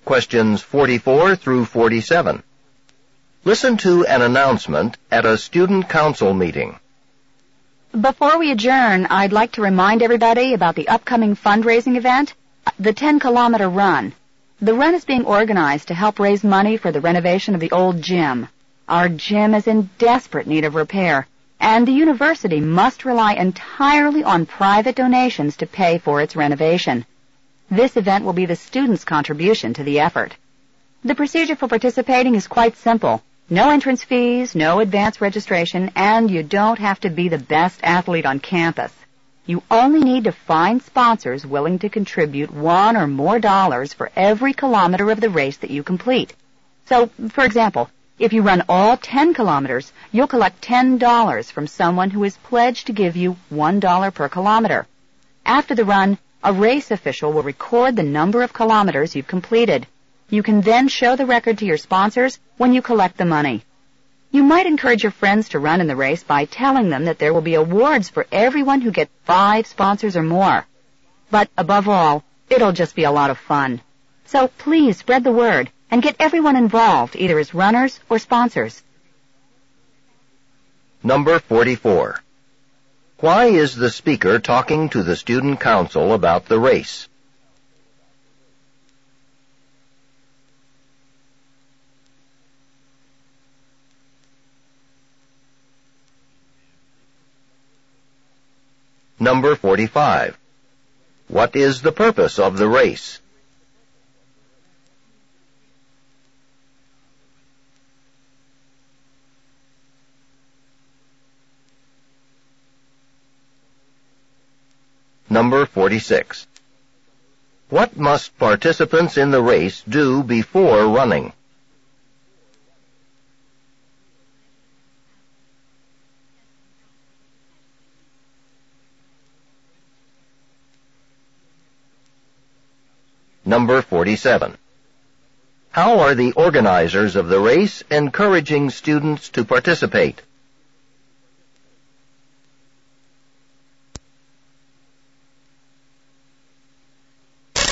questions 44 through 47. Listen to an announcement at a student council meeting. Before we adjourn, I'd like to remind everybody about the upcoming fundraising event, the 10-kilometer run. The run is being organized to help raise money for the renovation of the old gym. Our gym is in desperate need of repair, and the university must rely entirely on private donations to pay for its renovation. This event will be the students' contribution to the effort. The procedure for participating is quite simple. No entrance fees, no advance registration, and you don't have to be the best athlete on campus. You only need to find sponsors willing to contribute $1 or more for every kilometer of the race that you complete. So, for example, if you run all 10 kilometers, you'll collect $10 from someone who is pledged to give you $1 per kilometer. After the run, a race official will record the number of kilometers you've completed. You can then show the record to your sponsors when you collect the money. You might encourage your friends to run in the race by telling them that there will be awards for everyone who gets 5 sponsors or more. But above all, it'll just be a lot of fun. So please spread the word and get everyone involved, either as runners or sponsors. Number 44. Why is the speaker talking to the student council about the race? Number 45. What is the purpose of the race? Number 46. What must participants in the race do before running? Number 47. How are the organizers of the race encouraging students to participate?